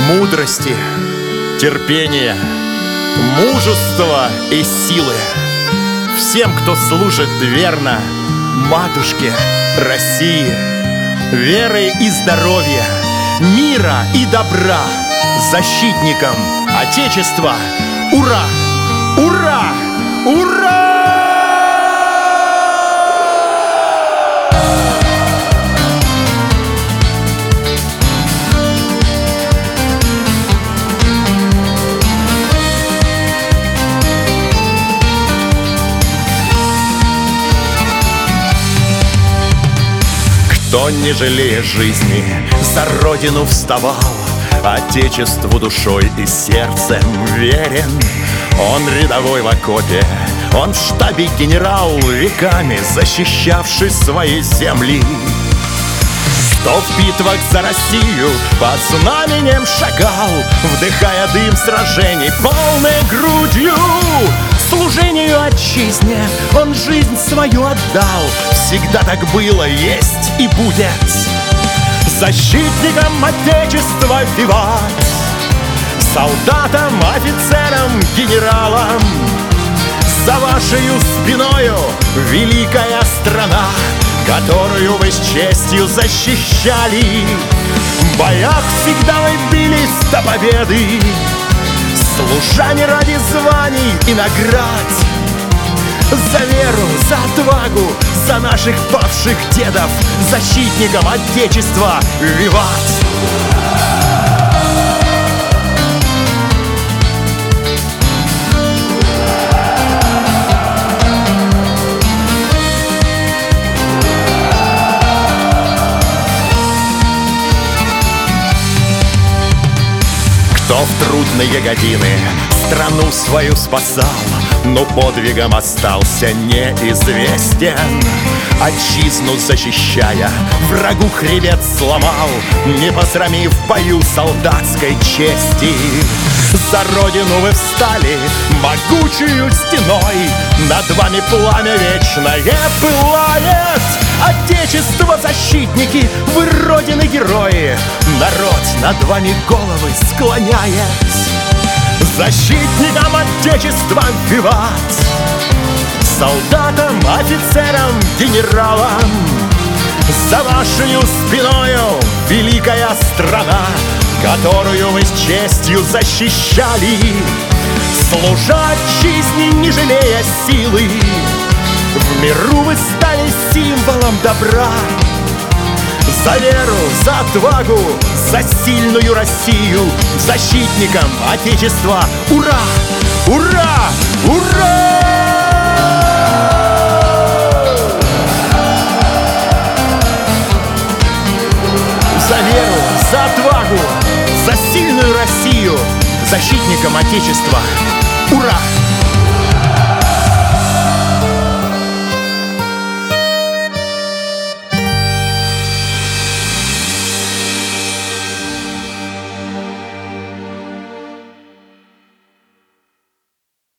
мудрости, терпения, мужества и силы всем, кто служит верно матушке России, веры и здоровья, мира и добра, защитникам Отечества. Ура! Ура! Ура! Кто, не жалея жизни, за родину вставал, Отечеству душой и сердцем верен. Он рядовой в окопе, он в штабе генерал, веками защищавший свои земли. Кто в битвах за Россию под знаменем шагал, вдыхая дым сражений полной грудью. Служению отчизне он жизнь свою отдал. Всегда так было, есть и будет. Защитникам Отечества виват, солдатам, офицерам, генералам. За вашею спиною великая страна, которую вы с честью защищали. В боях всегда вы бились до победы, служа не ради званий и наград. За веру, за отвагу, за наших павших дедов, защитникам Отечества виват! Кто в трудные годины страну свою спасал, но подвигом остался неизвестен. Отчизну защищая, врагу хребет сломал, не посрамив в бою солдатской чести. За родину вы встали могучую стеной, над вами пламя вечное пылает. Отечество защитники, вы родины герои, народ над вами головы склоняет. Защитникам Отечества виват, солдатам, офицерам, генералам. За вашей спиною великая страна, которую вы с честью защищали. Служа отчизне, не жалея силы, в миру вы стали символом добра. За веру, за отвагу, за сильную Россию, защитникам Отечества ура! Ура! Ура! За веру, за отвагу, за сильную Россию, защитникам Отечества ура!